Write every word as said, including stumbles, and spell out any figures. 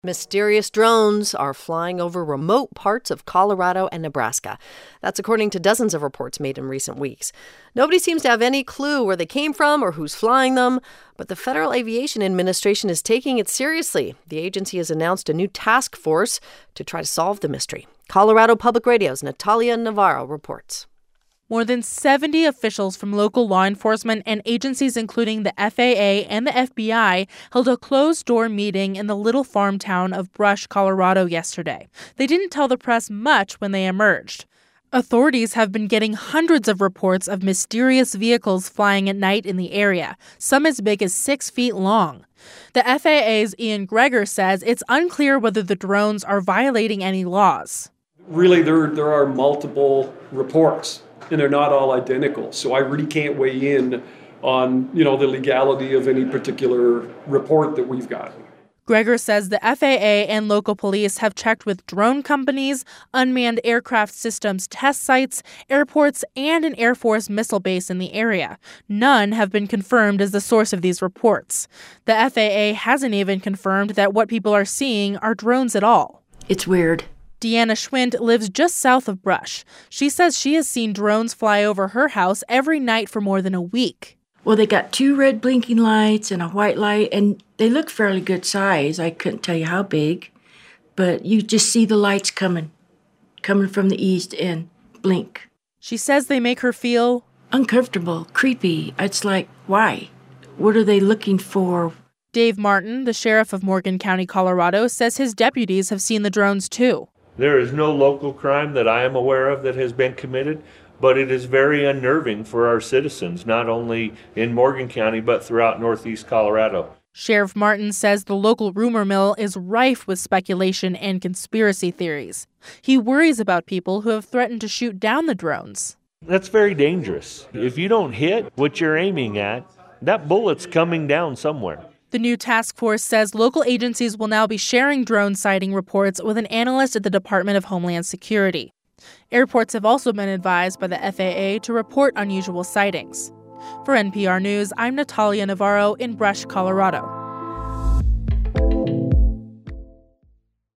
Mysterious drones are flying over remote parts of Colorado and Nebraska. That's according to dozens of reports made in recent weeks. Nobody seems to have any clue where they came from or who's flying them, but the Federal Aviation Administration is taking it seriously. The agency has announced a new task force to try to solve the mystery. Colorado Public Radio's Natalia Navarro reports. More than seventy officials from local law enforcement and agencies including the F A A and the F B I held a closed-door meeting in the little farm town of Brush, Colorado yesterday. They didn't tell the press much when they emerged. Authorities have been getting hundreds of reports of mysterious vehicles flying at night in the area, some as big as six feet long. The F A A's Ian Greger says it's unclear whether the drones are violating any laws. Really, there, there are multiple reports, and they're not all identical. So I really can't weigh in on, you know, the legality of any particular report that we've got. Greger says the F A A and local police have checked with drone companies, unmanned aircraft systems test sites, airports, and an Air Force missile base in the area. None have been confirmed as the source of these reports. The F A A hasn't even confirmed that what people are seeing are drones at all. It's weird. Deanna Schwind lives just south of Brush. She says she has seen drones fly over her house every night for more than a week. Well, they got two red blinking lights and a white light, and they look fairly good size. I couldn't tell you how big, but you just see the lights coming, coming from the east and blink. She says they make her feel uncomfortable, creepy. It's like, why? What are they looking for? Dave Martin, the sheriff of Morgan County, Colorado, says his deputies have seen the drones too. There is no local crime that I am aware of that has been committed, but it is very unnerving for our citizens, not only in Morgan County, but throughout northeast Colorado. Sheriff Martin says the local rumor mill is rife with speculation and conspiracy theories. He worries about people who have threatened to shoot down the drones. That's very dangerous. If you don't hit what you're aiming at, that bullet's coming down somewhere. The new task force says local agencies will now be sharing drone sighting reports with an analyst at the Department of Homeland Security. Airports have also been advised by the F A A to report unusual sightings. For N P R News, I'm Natalia Navarro in Brush, Colorado.